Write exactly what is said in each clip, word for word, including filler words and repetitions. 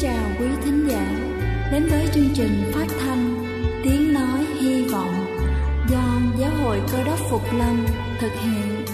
chào quý thính giả đến với chương trình phát thanh Tiếng Nói Hy Vọng do Giáo hội Cơ Đốc Phục Lâm thực hiện.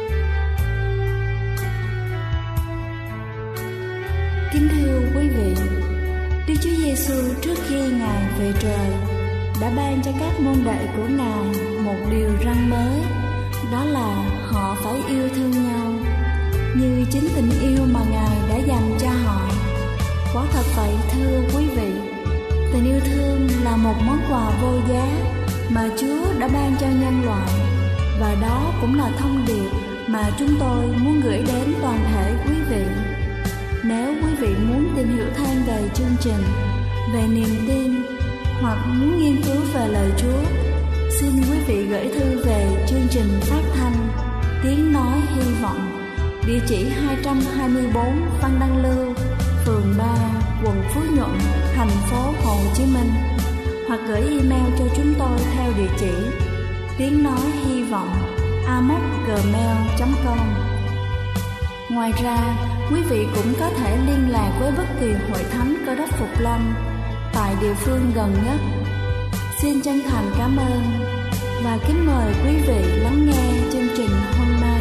Kính thưa quý vị, Đức Chúa Giêsu trước khi Ngài về trời đã ban cho các môn đệ của Ngài một điều răn mới, đó là họ phải yêu thương nhau như chính tình yêu mà Ngài đã dành cho họ. Quả thật vậy thưa quý vị, tình yêu thương là một món quà vô giá mà Chúa đã ban cho nhân loại, và đó cũng là thông điệp mà chúng tôi muốn gửi đến toàn thể quý vị. Nếu quý vị muốn tìm hiểu thêm về chương trình, về niềm tin hoặc muốn nghiên cứu về lời Chúa, xin quý vị gửi thư về chương trình phát thanh Tiếng Nói Hy Vọng, địa chỉ hai trăm hai mươi tư Văn Đăng Lưu, phường ba, quận Phú Nhuận, thành phố Hồ Chí Minh, hoặc gửi email cho chúng tôi theo địa chỉ tiếng nói hy vọng a m o c gmail chấm com. Ngoài ra, quý vị cũng có thể liên lạc với bất kỳ hội thánh Cơ Đốc Phục Lâm tại địa phương gần nhất. Xin chân thành cảm ơn và kính mời quý vị lắng nghe chương trình hôm nay.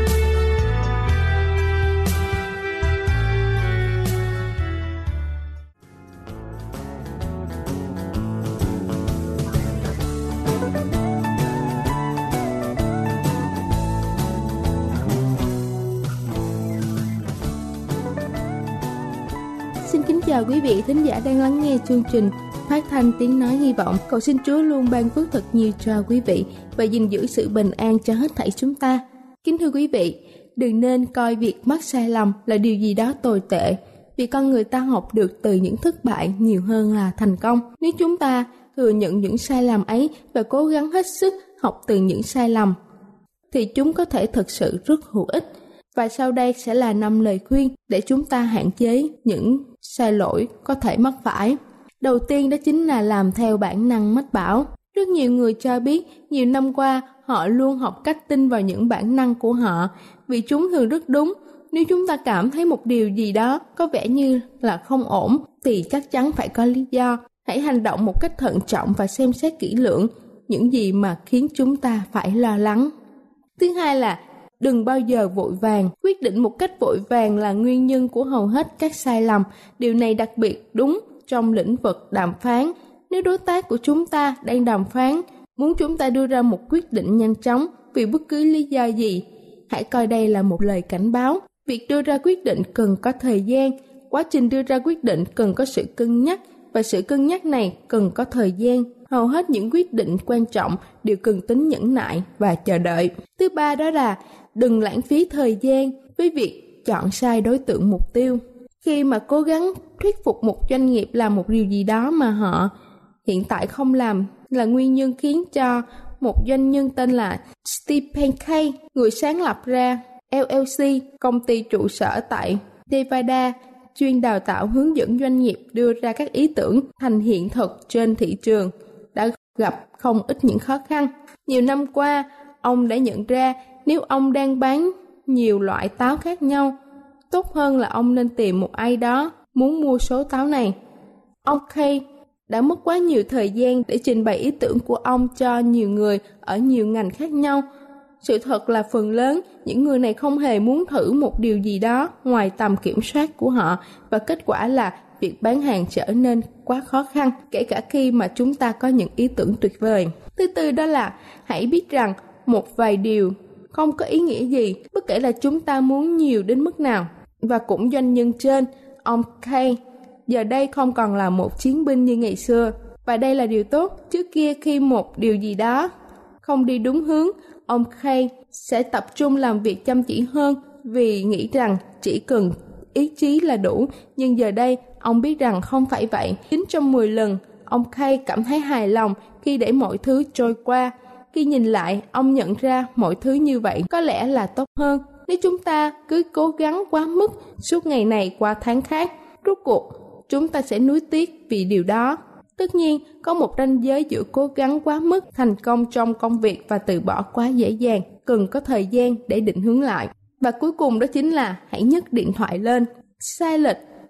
Xin kính chào quý vị thính giả đang lắng nghe chương trình phát thanh Tiếng Nói Hy Vọng. Cầu xin Chúa luôn ban phước thật nhiều cho quý vị và gìn giữ sự bình an cho hết thảy chúng ta. Kính thưa quý vị, đừng nên coi việc mắc sai lầm là điều gì đó tồi tệ, vì con người ta học được từ những thất bại nhiều hơn là thành công. Nếu chúng ta thừa nhận những sai lầm ấy và cố gắng hết sức học từ những sai lầm, thì chúng có thể thực sự rất hữu ích. Và sau đây sẽ là năm lời khuyên để chúng ta hạn chế những sai lỗi có thể mắc phải. Đầu tiên đó chính là làm theo bản năng mách bảo. Rất nhiều người cho biết nhiều năm qua họ luôn học cách tin vào những bản năng của họ vì chúng thường rất đúng. Nếu chúng ta cảm thấy một điều gì đó có vẻ như là không ổn thì chắc chắn phải có lý do. Hãy hành động một cách thận trọng và xem xét kỹ lưỡng những gì mà khiến chúng ta phải lo lắng. Thứ hai là đừng bao giờ vội vàng. Quyết định một cách vội vàng là nguyên nhân của hầu hết các sai lầm. Điều này đặc biệt đúng trong lĩnh vực đàm phán. Nếu đối tác của chúng ta đang đàm phán, muốn chúng ta đưa ra một quyết định nhanh chóng vì bất cứ lý do gì, hãy coi đây là một lời cảnh báo. Việc đưa ra quyết định cần có thời gian. Quá trình đưa ra quyết định cần có sự cân nhắc, và sự cân nhắc này cần có thời gian. Hầu hết những quyết định quan trọng đều cần tính nhẫn nại và chờ đợi. Thứ ba đó là đừng lãng phí thời gian với việc chọn sai đối tượng mục tiêu. Khi mà cố gắng thuyết phục một doanh nghiệp làm một điều gì đó mà họ hiện tại không làm là nguyên nhân khiến cho một doanh nhân tên là Stephen Kay, người sáng lập ra L L C, công ty trụ sở tại Nevada, chuyên đào tạo hướng dẫn doanh nghiệp đưa ra các ý tưởng thành hiện thực trên thị trường, đã gặp không ít những khó khăn. Nhiều năm qua, ông đã nhận ra nếu ông đang bán nhiều loại táo khác nhau, tốt hơn là ông nên tìm một ai đó muốn mua số táo này. Ông Kay đã mất quá nhiều thời gian để trình bày ý tưởng của ông cho nhiều người ở nhiều ngành khác nhau. Sự thật là phần lớn những người này không hề muốn thử một điều gì đó ngoài tầm kiểm soát của họ, và kết quả là việc bán hàng trở nên quá khó khăn, kể cả khi mà chúng ta có những ý tưởng tuyệt vời. Thứ tư đó là hãy biết rằng một vài điều không có ý nghĩa gì, bất kể là chúng ta muốn nhiều đến mức nào. Và cũng doanh nhân trên, ông Kay, giờ đây không còn là một chiến binh như ngày xưa. Và đây là điều tốt. Trước kia khi một điều gì đó không đi đúng hướng, ông Kay sẽ tập trung làm việc chăm chỉ hơn vì nghĩ rằng chỉ cần ý chí là đủ. Nhưng giờ đây, ông biết rằng không phải vậy. chín trong mười lần, ông Kay cảm thấy hài lòng khi để mọi thứ trôi qua. Khi nhìn lại, ông nhận ra mọi thứ như vậy có lẽ là tốt hơn. Nếu chúng ta cứ cố gắng quá mức suốt ngày này qua tháng khác, rốt cuộc chúng ta sẽ nuối tiếc vì điều đó. Tất nhiên, có một ranh giới giữa cố gắng quá mức, thành công trong công việc và từ bỏ quá dễ dàng, cần có thời gian để định hướng lại. Và cuối cùng đó chính là hãy nhấc điện thoại lên. Sai lệch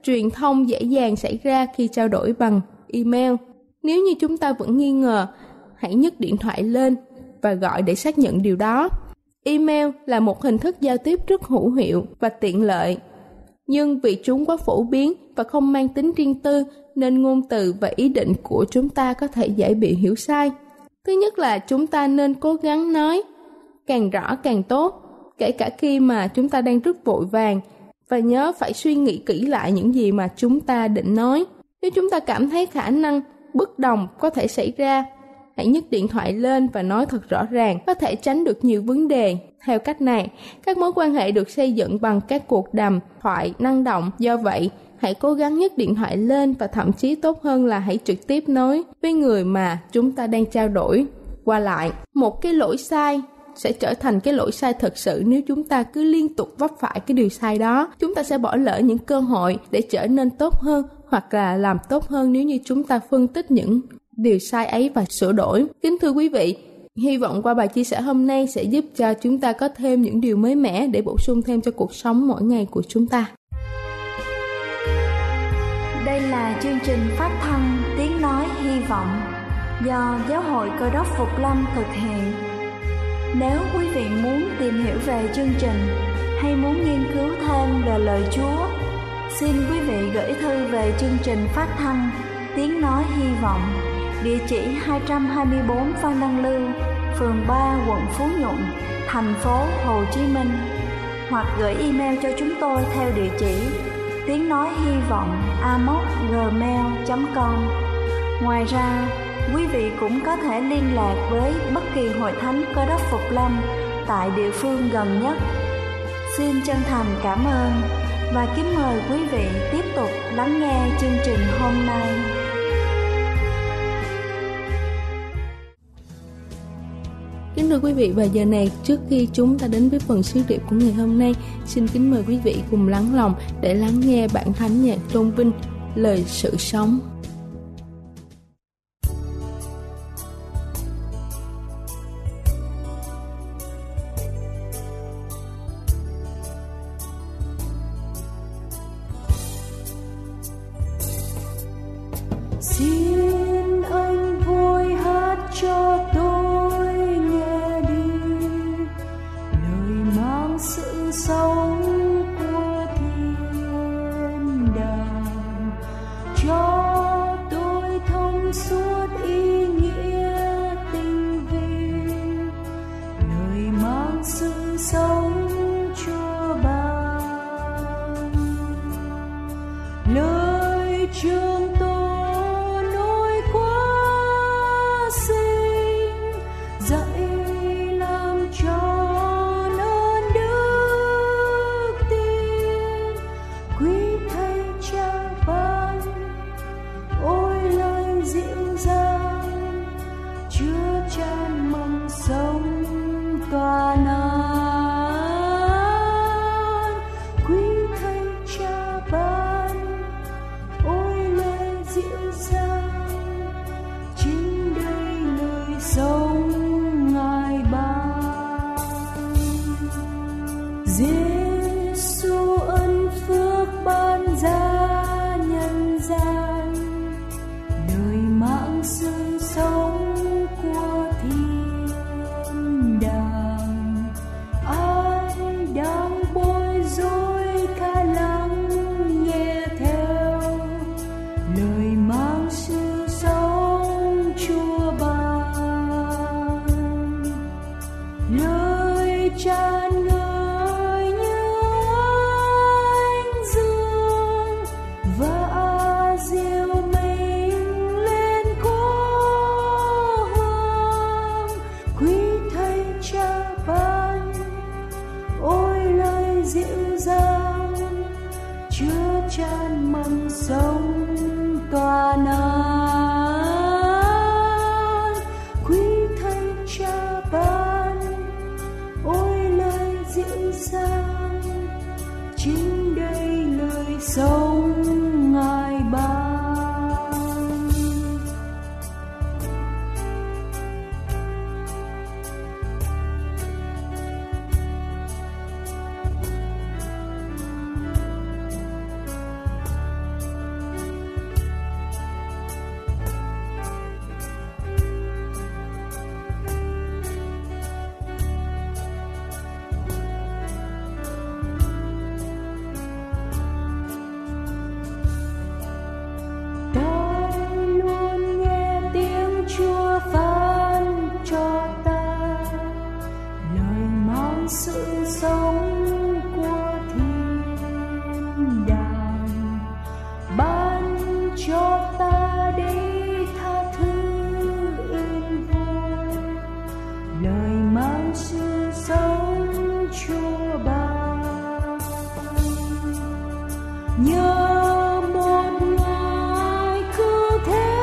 truyền thông dễ dàng xảy ra khi trao đổi bằng email. Nếu như chúng ta vẫn nghi ngờ, hãy nhấc điện thoại lên và gọi để xác nhận điều đó. Email là một hình thức giao tiếp rất hữu hiệu và tiện lợi. Nhưng vì chúng quá phổ biến và không mang tính riêng tư, nên ngôn từ và ý định của chúng ta có thể dễ bị hiểu sai. Thứ nhất là chúng ta nên cố gắng nói càng rõ càng tốt, kể cả khi mà chúng ta đang rất vội vàng, và nhớ phải suy nghĩ kỹ lại những gì mà chúng ta định nói. Nếu chúng ta cảm thấy khả năng bất đồng có thể xảy ra, hãy nhấc điện thoại lên và nói thật rõ ràng, có thể tránh được nhiều vấn đề. Theo cách này, các mối quan hệ được xây dựng bằng các cuộc đàm thoại năng động. Do vậy, hãy cố gắng nhấc điện thoại lên, và thậm chí tốt hơn là hãy trực tiếp nói với người mà chúng ta đang trao đổi qua lại. Một cái lỗi sai sẽ trở thành cái lỗi sai thật sự nếu chúng ta cứ liên tục vấp phải cái điều sai đó. Chúng ta sẽ bỏ lỡ những cơ hội để trở nên tốt hơn, hoặc là làm tốt hơn nếu như chúng ta phân tích những điều sai ấy và sửa đổi. Kính thưa quý vị, hy vọng qua bài chia sẻ hôm nay sẽ giúp cho chúng ta có thêm những điều mới mẻ để bổ sung thêm cho cuộc sống mỗi ngày của chúng ta. Đây là chương trình phát thanh Tiếng Nói Hy Vọng do Giáo hội Cơ đốc Phục Lâm thực hiện. Nếu quý vị muốn tìm hiểu về chương trình hay muốn nghiên cứu thêm về lời Chúa, xin quý vị gửi thư về chương trình phát thanh Tiếng Nói Hy Vọng, địa chỉ hai trăm hai mươi tư Phan Đăng Lưu, phường ba, quận Phú Nhuận, thành phố Hồ Chí Minh, hoặc gửi email cho chúng tôi theo địa chỉ tiếng nói hy vọng a m o s gmail chấm com. Ngoài ra, quý vị cũng có thể liên lạc với bất kỳ hội thánh Cơ đốc Phục Lâm tại địa phương gần nhất. Xin chân thành cảm ơn và kính mời quý vị tiếp tục lắng nghe chương trình hôm nay. Kính thưa quý vị, và giờ này trước khi chúng ta đến với phần sứ điệp của ngày hôm nay, xin kính mời quý vị cùng lắng lòng để lắng nghe bản thánh nhạc tôn vinh Lời Sự Sống. Xin anh vui hát cho tôi nghe đi, lời mang sự sống của thiên đàng, cho tôi thông suốt ý nghĩa tình vì, lời mang sự sống cho ban, lời trường tôi sự sống của thiên đàng, ban cho ta để tha thứ ơn vui, lời mang sự sống Chúa ban. Nhớ một ngày cứu thế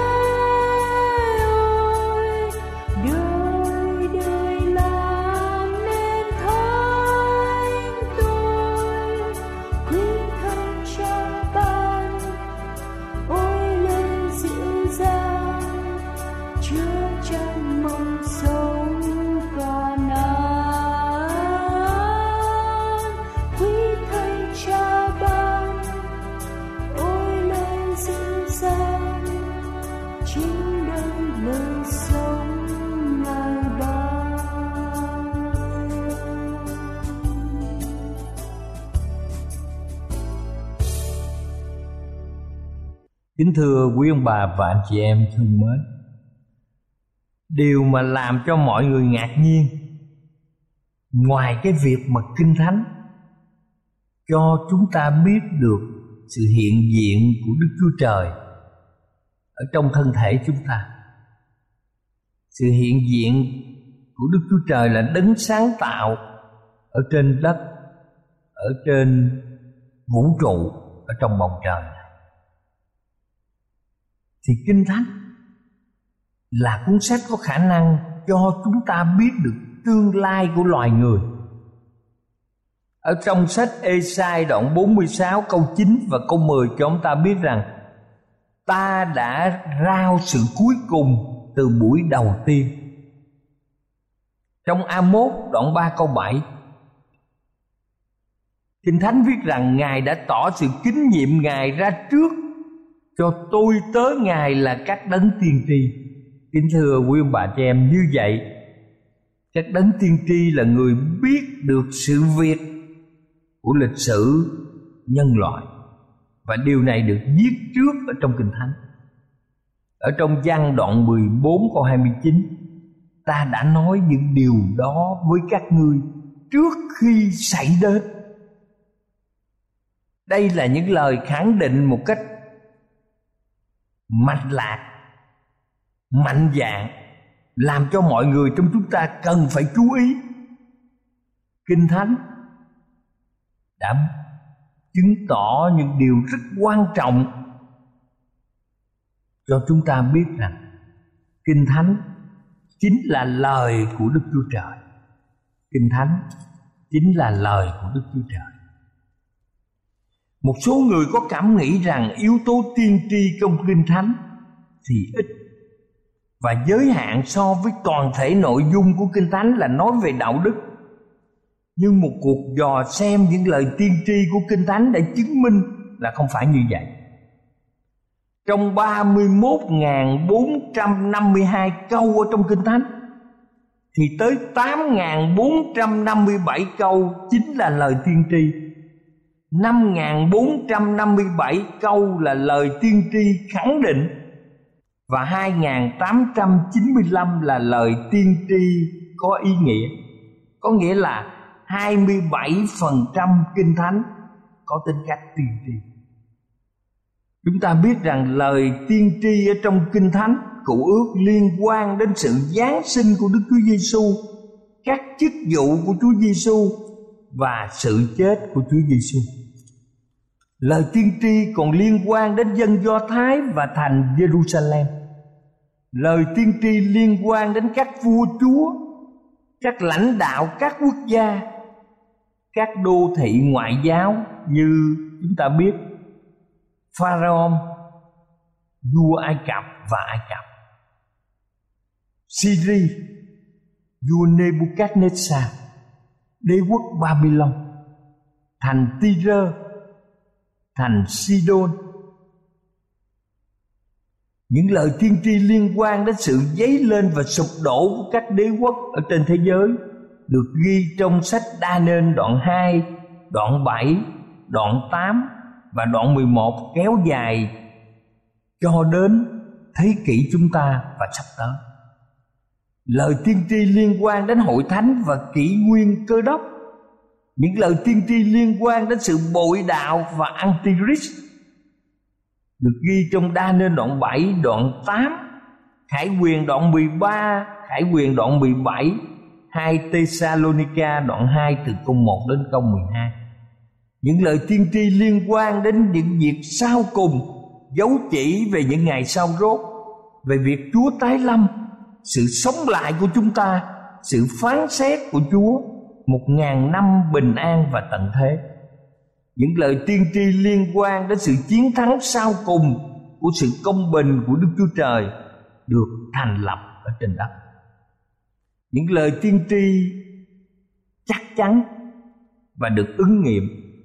ơi, đời đời làm nên thánh tôi, quý thân Cha ban. Ôi lời dịu dàng chứa chan mong sống can an, quý thầy Cha ban. Ôi lời dịu dàng chính đời lời sống Ngài ban. Kính thưa quý ông bà và anh chị em thương mến, điều mà làm cho mọi người ngạc nhiên, ngoài cái việc mà Kinh Thánh cho chúng ta biết được sự hiện diện của Đức Chúa Trời ở trong thân thể chúng ta, sự hiện diện của Đức Chúa Trời là đấng sáng tạo ở trên đất, ở trên vũ trụ, ở trong bầu trời này, thì Kinh Thánh là cuốn sách có khả năng cho chúng ta biết được tương lai của loài người. Ở trong sách Ê-sai đoạn bốn mươi sáu câu chín và câu mười cho chúng ta biết rằng ta đã rao sự cuối cùng từ buổi đầu tiên. Trong A-mốt đoạn ba câu bảy, Kinh Thánh viết rằng Ngài đã tỏ sự tín nhiệm Ngài ra trước cho tôi tớ Ngài là các đấng tiên tri. Kính thưa quý ông bà chị em, như vậy các đấng tiên tri là người biết được sự việc của lịch sử nhân loại, và điều này được viết trước ở trong Kinh Thánh. Ở trong Giăng đoạn mười bốn câu hai mươi chín, ta đã nói những điều đó với các ngươi trước khi xảy đến. Đây là những lời khẳng định một cách mạch lạc, mạnh dạn, làm cho mọi người trong chúng ta cần phải chú ý. Kinh Thánh đã chứng tỏ những điều rất quan trọng cho chúng ta biết rằng Kinh Thánh chính là lời của Đức Chúa Trời. Kinh Thánh chính là lời của Đức Chúa Trời. Một số người có cảm nghĩ rằng yếu tố tiên tri trong Kinh Thánh thì ít và giới hạn so với toàn thể nội dung của Kinh Thánh là nói về đạo đức. Nhưng một cuộc dò xem những lời tiên tri của Kinh Thánh đã chứng minh là không phải như vậy. Trong ba mươi mốt nghìn bốn trăm năm mươi hai câu ở trong Kinh Thánh thì tới tám nghìn bốn trăm năm mươi bảy câu chính là lời tiên tri, năm nghìn bốn trăm năm mươi bảy câu là lời tiên tri khẳng định, và hai nghìn tám trăm chín mươi lăm là lời tiên tri có ý nghĩa. Có nghĩa là hai mươi bảy phần trăm Kinh Thánh có tính cách tiên tri. Chúng ta biết rằng lời tiên tri ở trong Kinh Thánh Cựu Ước liên quan đến sự giáng sinh của Đức Chúa Giêsu, các chức vụ của Chúa Giêsu và sự chết của Chúa Giêsu. Lời tiên tri còn liên quan đến dân Do Thái và thành Jerusalem. Lời tiên tri liên quan đến các vua chúa, các lãnh đạo các quốc gia, các đô thị ngoại giáo như chúng ta biết Pharaoh, vua Ai Cập và Ai Cập, Syria, vua Nebuchadnezzar, đế quốc Babylon, thành Tyre, thành Sidon. Những lời tiên tri liên quan đến sự dấy lên và sụp đổ của các đế quốc ở trên thế giới được ghi trong sách Đa-nên đoạn hai, đoạn bảy, đoạn tám và đoạn mười một, kéo dài cho đến thế kỷ chúng ta và sắp tới. Lời tiên tri liên quan đến hội thánh và kỷ nguyên Cơ Đốc Những lời tiên tri liên quan đến sự bội đạo và Antichrist được ghi trong Đa Nên đoạn bảy, đoạn tám, Khải Huyền đoạn mười ba, Khải Huyền đoạn mười bảy, hai Thessalonica đoạn hai từ câu một đến câu mười hai. Những lời tiên tri liên quan đến những việc sau cùng, dấu chỉ về những ngày sau rốt, về việc Chúa tái lâm, sự sống lại của chúng ta, sự phán xét của Chúa, một ngàn năm bình an và tận thế. Những lời tiên tri liên quan đến sự chiến thắng sau cùng của sự công bình của Đức Chúa Trời được thành lập ở trên đất. Những lời tiên tri chắc chắn và được ứng nghiệm.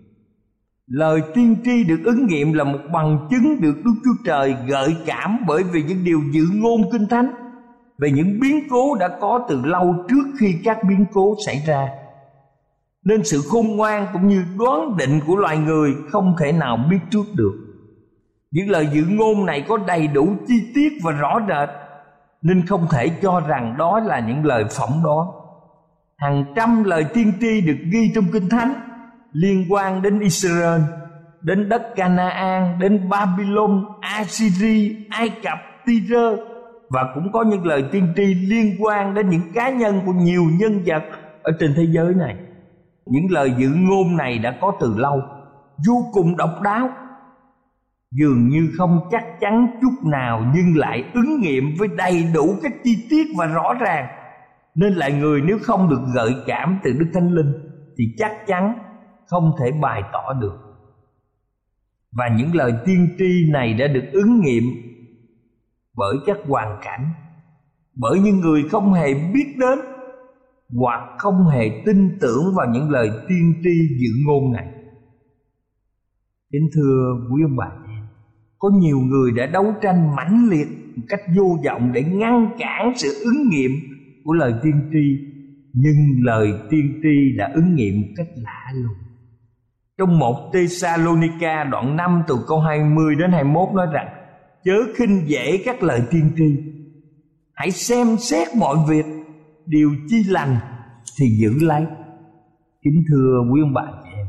Lời tiên tri được ứng nghiệm là một bằng chứng được Đức Chúa Trời gợi cảm bởi vì những điều dự ngôn Kinh Thánh về những biến cố đã có từ lâu trước khi các biến cố xảy ra. Nên sự khôn ngoan cũng như đoán định của loài người không thể nào biết trước được. Những lời dự ngôn này có đầy đủ chi tiết và rõ rệt, nên không thể cho rằng đó là những lời phỏng đoán. Hàng trăm lời tiên tri được ghi trong Kinh Thánh liên quan đến Israel, đến đất Canaan, đến Babylon, Assyria, Ai Cập, Tyre, và cũng có những lời tiên tri liên quan đến những cá nhân của nhiều nhân vật ở trên thế giới này. Những lời dự ngôn này đã có từ lâu, vô cùng độc đáo, dường như không chắc chắn chút nào nhưng lại ứng nghiệm với đầy đủ các chi tiết và rõ ràng. Nên lại người nếu không được gợi cảm từ Đức Thánh Linh thì chắc chắn không thể bày tỏ được. Và những lời tiên tri này đã được ứng nghiệm bởi các hoàn cảnh, bởi những người không hề biết đến hoặc không hề tin tưởng vào những lời tiên tri dự ngôn này. Kính thưa quý ông bà chị em, có nhiều người đã đấu tranh mãnh liệt một cách vô vọng để ngăn cản sự ứng nghiệm của lời tiên tri, nhưng lời tiên tri đã ứng nghiệm một cách lạ lùng. Trong một Thessalonica đoạn năm từ câu hai mươi đến hai mươi mốt nói rằng: chớ khinh dễ các lời tiên tri, hãy xem xét mọi việc, điều chi lành thì giữ lấy. Kính thưa quý ông bà chị em,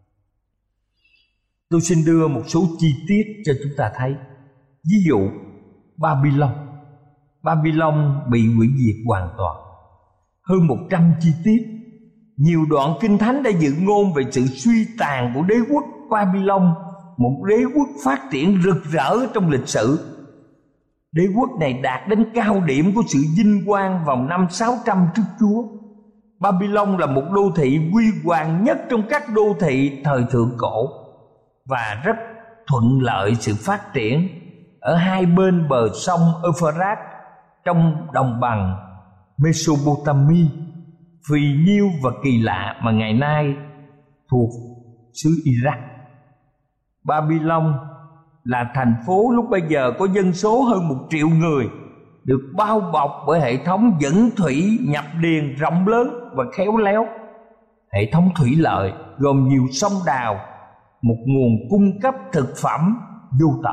tôi xin đưa một số chi tiết cho chúng ta thấy. Ví dụ Babylon Babylon bị hủy diệt hoàn toàn. Hơn một trăm chi tiết. Nhiều đoạn Kinh Thánh đã dự ngôn về sự suy tàn của đế quốc Babylon, một đế quốc phát triển rực rỡ trong lịch sử. Đế quốc này đạt đến cao điểm của sự vinh quang vào năm sáu trăm trước Chúa. Babylon là một đô thị huy hoàng nhất trong các đô thị thời thượng cổ và rất thuận lợi sự phát triển ở hai bên bờ sông Euphrates trong đồng bằng Mesopotamia, phì nhiêu và kỳ lạ mà ngày nay thuộc xứ Iraq. Babylon là thành phố lúc bây giờ có dân số hơn một triệu người, được bao bọc bởi hệ thống dẫn thủy nhập điền rộng lớn và khéo léo. Hệ thống thủy lợi gồm nhiều sông đào, một nguồn cung cấp thực phẩm vô tận.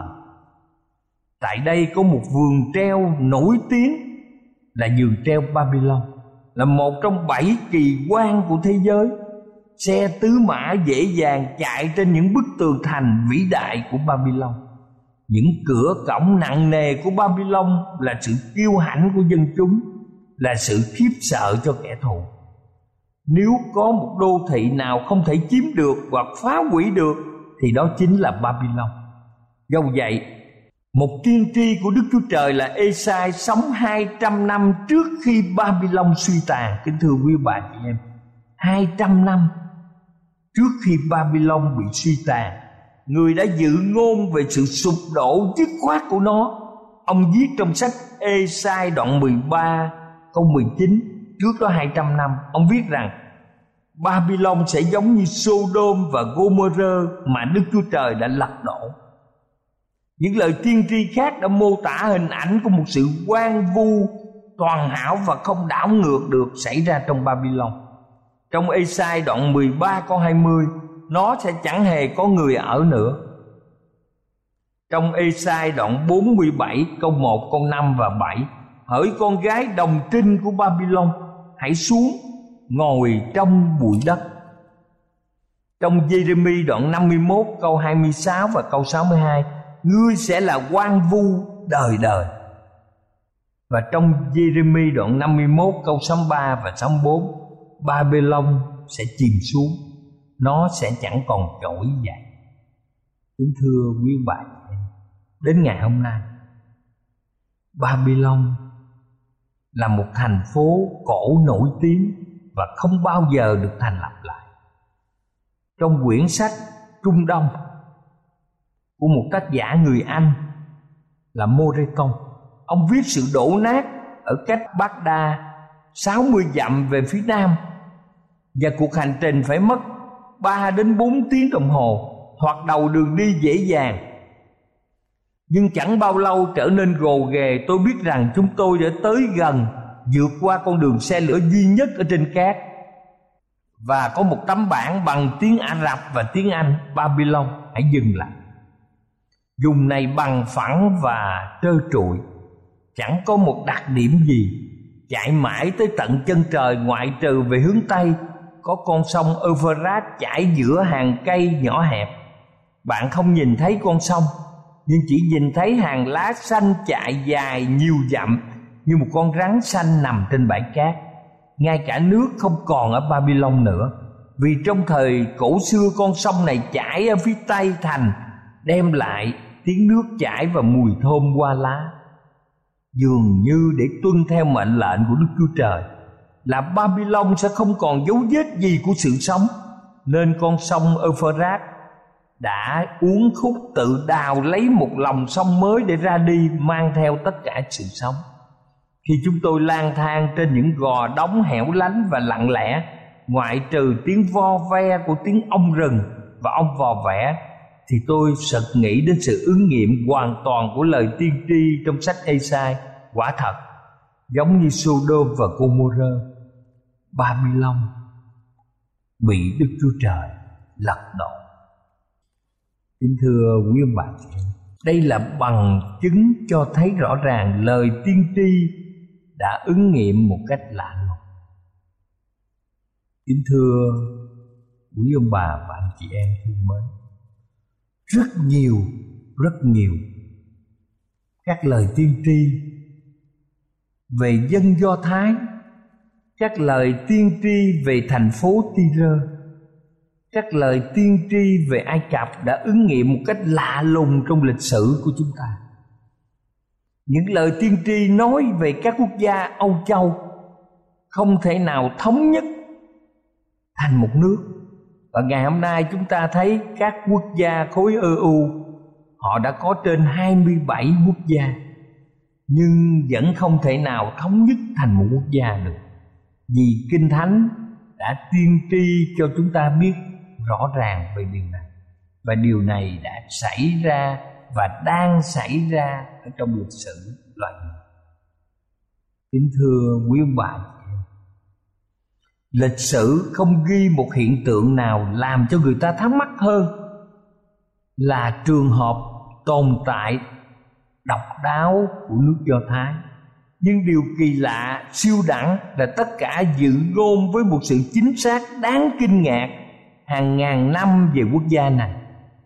Tại đây có một vườn treo nổi tiếng là vườn treo Babylon, là một trong bảy kỳ quan của thế giới. Xe tứ mã dễ dàng chạy trên những bức tường thành vĩ đại của Babylon. Những cửa cổng nặng nề của Babylon là sự kiêu hãnh của dân chúng, là sự khiếp sợ cho kẻ thù. Nếu có một đô thị nào không thể chiếm được hoặc phá hủy được thì đó chính là Babylon. Do vậy, một tiên tri của Đức Chúa Trời là Ê-sai sống hai trăm năm trước khi Babylon suy tàn. Kính thưa quý bà chị em, hai trăm năm trước khi Babylon bị suy tàn, người đã dự ngôn về sự sụp đổ dứt khoát của nó. Ông viết trong sách Ê-sai đoạn mười ba câu mười chín, trước đó hai trăm năm, ông viết rằng Babylon sẽ giống như Sodom và Gomorrah mà Đức Chúa Trời đã lật đổ. Những lời tiên tri khác đã mô tả hình ảnh của một sự oan vu, toàn hảo và không đảo ngược được xảy ra trong Babylon. Trong Ê-sai đoạn mười ba câu hai mươi, nó sẽ chẳng hề có người ở nữa. Trong Ê-sai đoạn bốn mươi bảy câu một, câu năm và bảy, hỡi con gái đồng trinh của Babylon, hãy xuống ngồi trong bụi đất. Trong Giê-rê-mi đoạn năm mươi mốt câu hai mươi sáu và câu sáu mươi hai, ngươi sẽ là quan vu đời đời. Và trong Giê-rê-mi đoạn năm mươi mốt câu sáu mươi ba và sáu mươi bốn, Ba-bê-lông sẽ chìm xuống, nó sẽ chẳng còn trỗi dậy. Kính thưa quý bà chị em, đến ngày hôm nay, Ba-bê-lông là một thành phố cổ nổi tiếng và không bao giờ được thành lập lại. Trong quyển sách Trung Đông của một tác giả người Anh là Moreton, ông viết sự đổ nát ở cách Baghdad sáu mươi dặm về phía nam, và cuộc hành trình phải mất ba đến bốn tiếng đồng hồ, thoạt đầu đường đi dễ dàng. Nhưng chẳng bao lâu trở nên gồ ghề, tôi biết rằng chúng tôi đã tới gần vượt qua con đường xe lửa duy nhất ở trên cát, và có một tấm bảng bằng tiếng Ả Rập và tiếng Anh: Babylon, hãy dừng lại. Vùng này bằng phẳng và trơ trụi, chẳng có một đặc điểm gì. Chạy mãi tới tận chân trời, ngoại trừ về hướng Tây có con sông Euphrates chảy giữa hàng cây nhỏ hẹp. Bạn không nhìn thấy con sông, nhưng chỉ nhìn thấy hàng lá xanh chạy dài nhiều dặm như một con rắn xanh nằm trên bãi cát. Ngay cả nước không còn ở Babylon nữa, vì trong thời cổ xưa con sông này chảy ở phía tây thành, đem lại tiếng nước chảy và mùi thơm hoa lá. Dường như để tuân theo mệnh lệnh của Đức Chúa Trời là Babylon sẽ không còn dấu vết gì của sự sống, nên con sông Euphrates đã uốn khúc tự đào lấy một lòng sông mới để ra đi, mang theo tất cả sự sống. Khi chúng tôi lang thang trên những gò đống hẻo lánh và lặng lẽ, ngoại trừ tiếng vo ve của tiếng ong rừng và ong vò vẽ, thì tôi sực nghĩ đến sự ứng nghiệm hoàn toàn của lời tiên tri trong sách Ê-sai. Quả thật, giống như Sô-đôm và Gô-mô-rơ, Babylon bị Đức Chúa Trời lật đổ. Kính thưa quý ông bà chị em, đây là bằng chứng cho thấy rõ ràng lời tiên tri đã ứng nghiệm một cách lạ lùng. Kính thưa quý ông bà và anh chị em thương mến, rất nhiều, rất nhiều các lời tiên tri về dân Do Thái, các lời tiên tri về thành phố Ty-rơ, các lời tiên tri về Ai Cập đã ứng nghiệm một cách lạ lùng trong lịch sử của chúng ta. Những lời tiên tri nói về các quốc gia Âu Châu không thể nào thống nhất thành một nước. Và ngày hôm nay chúng ta thấy các quốc gia khối e u, họ đã có trên hai mươi bảy quốc gia, nhưng vẫn không thể nào thống nhất thành một quốc gia được. Vì Kinh Thánh đã tiên tri cho chúng ta biết rõ ràng về điều này, và điều này đã xảy ra và đang xảy ra ở trong lịch sử loài người. Kính thưa quý ông bà, lịch sử không ghi một hiện tượng nào làm cho người ta thắc mắc hơn là trường hợp tồn tại độc đáo của nước Do Thái. Nhưng điều kỳ lạ, siêu đẳng là tất cả dự ngôn với một sự chính xác đáng kinh ngạc hàng ngàn năm về quốc gia này.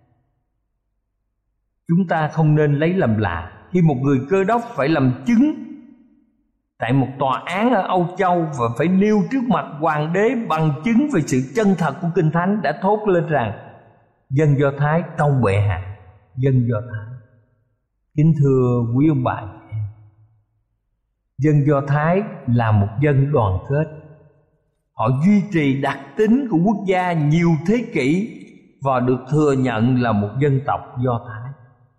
Chúng ta không nên lấy làm lạ khi một người Cơ Đốc phải làm chứng tại một tòa án ở Âu Châu và phải nêu trước mặt hoàng đế bằng chứng về sự chân thật của Kinh Thánh đã thốt lên rằng dân Do Thái tâu bệ hạ, dân Do Thái. Kính thưa quý ông bà, dân Do Thái là một dân đoàn kết. Họ duy trì đặc tính của quốc gia nhiều thế kỷ và được thừa nhận là một dân tộc Do Thái.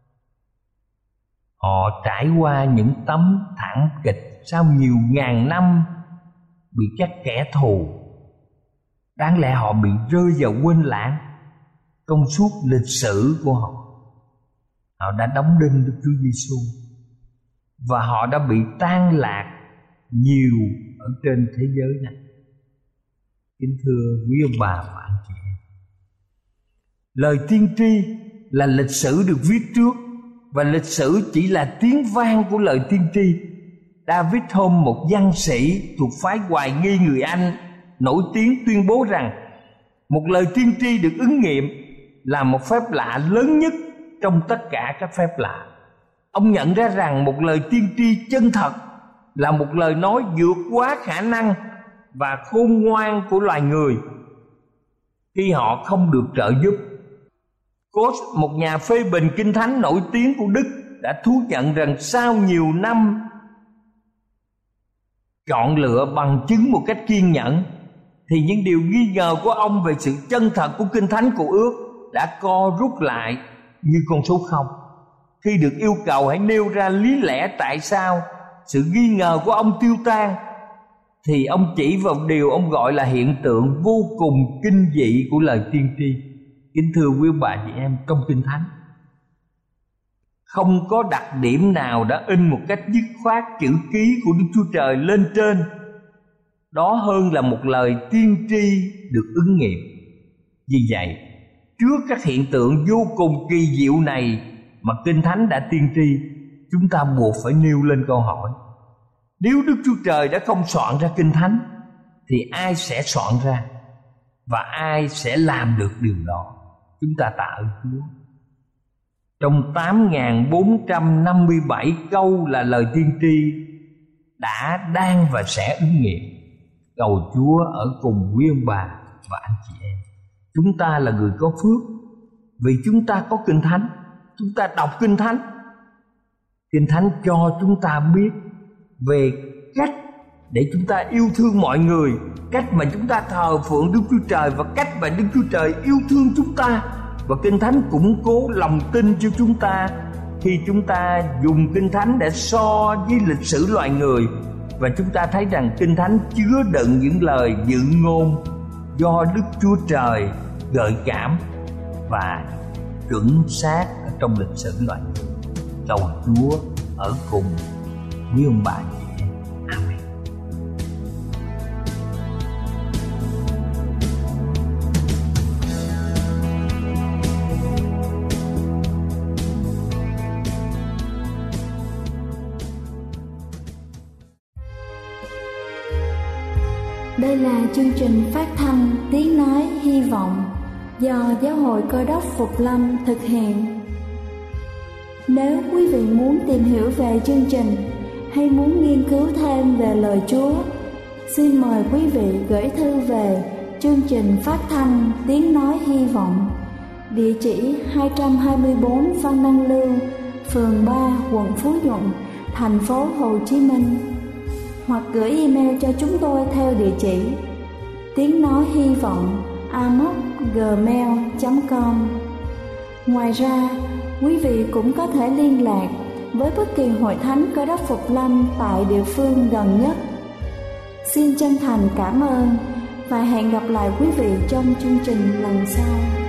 Họ trải qua những tấm thảm kịch sau nhiều ngàn năm bị các kẻ thù. Đáng lẽ họ bị rơi vào quên lãng trong suốt lịch sử của họ. Họ đã đóng đinh Đức Chúa Giêsu và họ đã bị tan lạc nhiều ở trên thế giới này. Kính thưa quý ông bà và anh chị em, lời tiên tri là lịch sử được viết trước, và lịch sử chỉ là tiếng vang của lời tiên tri. David Hume, một văn sĩ thuộc phái Hoài nghi người Anh nổi tiếng, tuyên bố rằng một lời tiên tri được ứng nghiệm là một phép lạ lớn nhất trong tất cả các phép lạ. Ông nhận ra rằng một lời tiên tri chân thật là một lời nói vượt quá khả năng và khôn ngoan của loài người khi họ không được trợ giúp. Coase, một nhà phê bình kinh thánh nổi tiếng của Đức, đã thú nhận rằng sau nhiều năm chọn lựa bằng chứng một cách kiên nhẫn thì những điều nghi ngờ của ông về sự chân thật của kinh thánh của ước đã co rút lại như con số không. Khi được yêu cầu hãy nêu ra lý lẽ tại sao sự nghi ngờ của ông tiêu tan, thì ông chỉ vào điều ông gọi là hiện tượng vô cùng kinh dị của lời tiên tri. Kính thưa quý bà chị em, trong kinh thánh không có đặc điểm nào đã in một cách dứt khoát chữ ký của Đức Chúa Trời lên trên đó hơn là một lời tiên tri được ứng nghiệm. Vì vậy, trước các hiện tượng vô cùng kỳ diệu này mà kinh thánh đã tiên tri, chúng ta buộc phải nêu lên câu hỏi: nếu Đức Chúa Trời đã không soạn ra kinh thánh thì ai sẽ soạn ra, và ai sẽ làm được điều đó? Chúng ta tạ ơn Chúa. Trong tám nghìn bốn trăm năm mươi bảy câu là lời tiên tri đã, đang và sẽ ứng nghiệm. Cầu Chúa ở cùng quý ông bà và anh chị em. Chúng ta là người có phước vì chúng ta có kinh thánh. Chúng ta đọc kinh thánh. Kinh thánh cho chúng ta biết về cách để chúng ta yêu thương mọi người, cách mà chúng ta thờ phượng Đức Chúa Trời và cách mà Đức Chúa Trời yêu thương chúng ta. Và kinh thánh củng cố lòng tin cho chúng ta khi chúng ta dùng kinh thánh để so với lịch sử loài người, và chúng ta thấy rằng kinh thánh chứa đựng những lời dự ngôn do Đức Chúa Trời gợi cảm và chuẩn xác ở trong lịch sử loài người. Cầu Chúa ở cùng quý ông bà chị em. Amen. Đây là chương trình phát thanh Tiếng Nói Hy Vọng do Giáo hội Cơ đốc Phục Lâm thực hiện. Nếu quý vị muốn tìm hiểu về chương trình hay muốn nghiên cứu thêm về lời Chúa, xin mời quý vị gửi thư về chương trình phát thanh Tiếng Nói Hy Vọng, địa chỉ hai trăm hai mươi bốn Phan Đăng Lưu, phường ba, quận Phú Nhuận, thành phố Hồ Chí Minh, hoặc gửi email cho chúng tôi theo địa chỉ tiếng nói hy vọng a m o c gmail chấm com. Ngoài ra, quý vị cũng có thể liên lạc với bất kỳ hội thánh Cơ đốc Phục Lâm tại địa phương gần nhất. Xin chân thành cảm ơn và hẹn gặp lại quý vị trong chương trình lần sau.